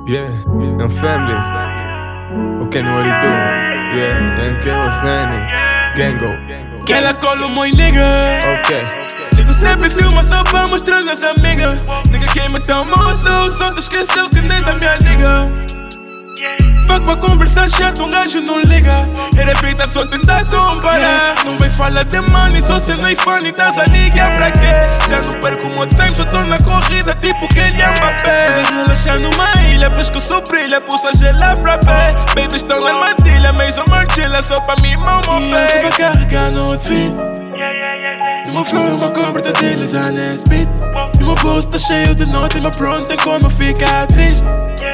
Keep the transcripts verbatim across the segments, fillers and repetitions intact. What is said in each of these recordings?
Yeah, young family. Okay, know what he doing. Yeah, and get what's happening. Gango. Que ela cola my nigga. Okay. Liga o snap e filma só pra mostrar nas amigas. Nigga quem me tão moço, só te esqueceu que nem da minha liga. Fuck pra conversar chato, um gajo não liga. E repita só tentar comparar. Não vai falar de money, só cê não é fã e tás a ligar pra quê? Já não perco o meu tempo, só tô na corrida tipo que ele é Mbappé. Relaxar numa ilha, pescoço brilha, pulsa gelar frappé. Baby estão na armadilha, mas uma artilha só pra mim, mão meu pé. Você vai carregar no outfit. E meu flow é uma coberta deles, a Nesbit. E meu bolso tá cheio de nota e meu pronto tem como ficar triste.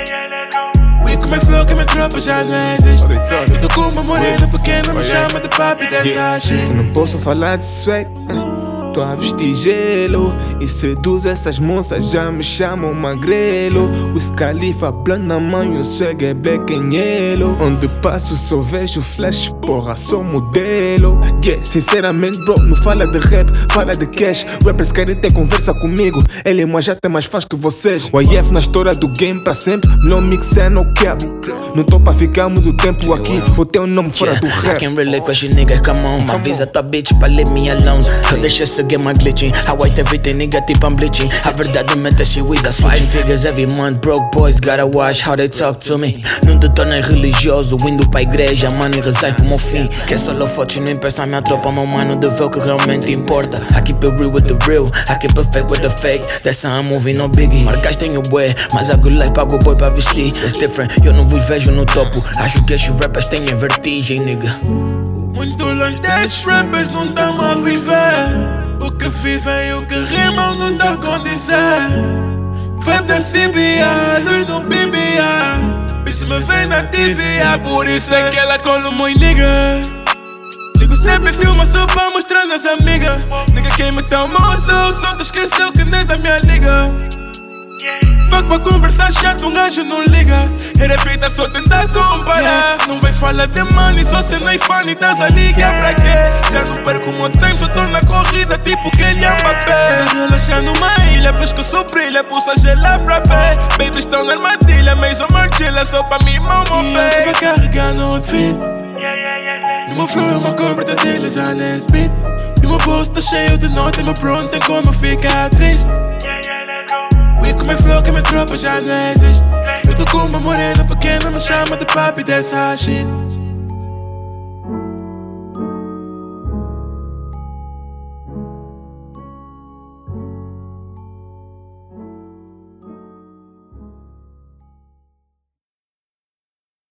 We com my flow, que minha tropa já não existe. Eu tô com uma morena pequena, me chama de papi dessa shit. Eu não posso falar de swag, tô a vestir gelo e seduz essas moças, já me chamam magrelo. O Scalifa plana mão e o swag é black and yellow. Onde passo só vejo flash, porra, sou modelo. Yeah, sinceramente bro, não fala de rap, fala de cash. Rappers querem ter conversa comigo, ele mas já tem mais fãs que vocês. O I F na história do game pra sempre, melhor mix é no cap. Não tô pra ficarmos o tempo aqui, o teu nome fora do rap. I can't relate com as niggas, come on. My visa tua bitch pra leave me alone. Eu deixo esse game a glitching. I white everything, nigga, tipo I'm bleaching. A verdade mente se usa five figures every month. Broke boys gotta watch how they talk to me. Não te tornes religioso, indo pra igreja, mano, e rezai pro meu fim. Quer solo fotos, não impeça a minha tropa, meu mano, de ver o que realmente importa. I keep it real with the real, I keep it fake with the fake. That's how I'm moving, no biggie. Marcas tenho bué, mas a good life pago o boy pra vestir. It's different, eu não vos vejo no topo. Acho que estes rappers têm vertigem, nigga. Muito longe destes rappers não tão a viver. O que vivem e o que rimam não dá com dizer. Vem da C B A, luz no B B A. Bicho me vem na T V A, por isso é que ela cola o my nigga. Liga o snap e filma só pra mostrar nas amigas. Nigga quem me tão moço, só te esqueceu que nem da minha liga. Fuck pra conversar chato, um gajo não liga. E repita só tentar comparar. Não vai falar de money, só cê não é fã e tás a ligar pra quê? Já não perco o meu tempo, só tô na corrida tipo que ele é Mbappé. Relaxar numa ilha, pescoço brilha, pulsa gelar frappé. Baby estão na armadilha, mas uma artilha só pra mim, mão meu pé. Você vai carregar no outfit. E meu flow é uma coberta deles, a Nesbit. E meu bolso tá cheio de nota e meu pronto tem como ficar triste. We com my flow, que minha tropa já não existe. Eu tô com uma morena pequena, me chama de papi dessa shit.